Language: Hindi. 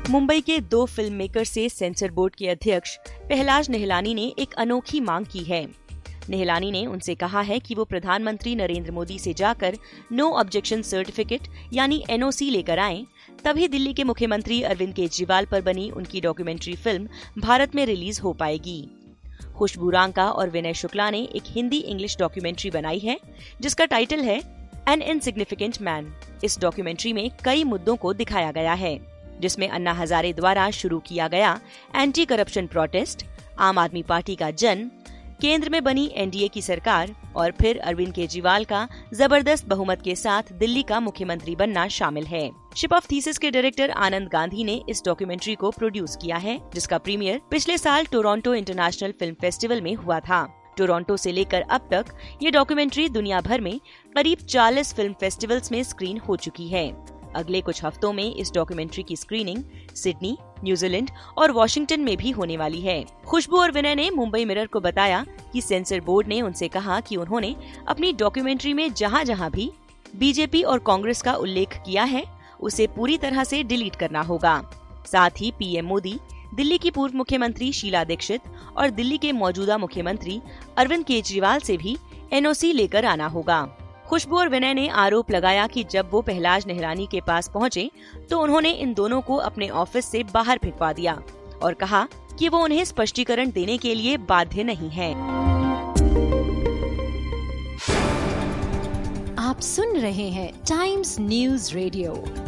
मुंबई के 2 फिल्म मेकर से सेंसर बोर्ड के अध्यक्ष पहलाज निहलानी ने एक अनोखी मांग की है। निहलानी ने उनसे कहा है कि वो प्रधानमंत्री नरेंद्र मोदी से जाकर नो ऑब्जेक्शन सर्टिफिकेट यानी NOC लेकर आएं, तभी दिल्ली के मुख्यमंत्री अरविंद केजरीवाल पर बनी उनकी डॉक्यूमेंट्री फिल्म भारत में रिलीज हो पाएगी। खुशबू रांका और विनय शुक्ला ने एक हिंदी इंग्लिश डॉक्यूमेंट्री बनाई है जिसका टाइटल है एन इनसिग्निफिकेंट मैन। इस डॉक्यूमेंट्री में कई मुद्दों को दिखाया गया है, जिसमें अन्ना हजारे द्वारा शुरू किया गया एंटी करप्शन प्रोटेस्ट, आम आदमी पार्टी का जन्म, केंद्र में बनी NDA की सरकार और फिर अरविंद केजरीवाल का जबरदस्त बहुमत के साथ दिल्ली का मुख्यमंत्री बनना शामिल है। शिप ऑफ थीसिस के डायरेक्टर आनंद गांधी ने इस डॉक्यूमेंट्री को प्रोड्यूस किया है, जिसका प्रीमियर पिछले साल टोरंटो इंटरनेशनल फिल्म फेस्टिवल में हुआ था। टोरंटो से लेकर अब तक ये डॉक्यूमेंट्री दुनिया भर में करीब 40 फिल्म फेस्टिवल्स में स्क्रीन हो चुकी है। अगले कुछ हफ्तों में इस डॉक्यूमेंट्री की स्क्रीनिंग सिडनी, न्यूजीलैंड और वॉशिंगटन में भी होने वाली है। खुशबू और विनय ने मुंबई मिरर को बताया कि सेंसर बोर्ड ने उनसे कहा कि उन्होंने अपनी डॉक्यूमेंट्री में जहां जहां भी बीजेपी और कांग्रेस का उल्लेख किया है उसे पूरी तरह से डिलीट करना होगा। साथ ही PM मोदी, दिल्ली की पूर्व मुख्यमंत्री शीला दीक्षित और दिल्ली के मौजूदा मुख्यमंत्री अरविंद केजरीवाल से भी NOC लेकर आना होगा। खुशबू और विनय ने आरोप लगाया कि जब वो पहलाज निहलानी के पास पहुंचे तो उन्होंने इन दोनों को अपने ऑफिस से बाहर फेंकवा दिया और कहा कि वो उन्हें स्पष्टीकरण देने के लिए बाध्य नहीं है। आप सुन रहे हैं टाइम्स न्यूज़ रेडियो।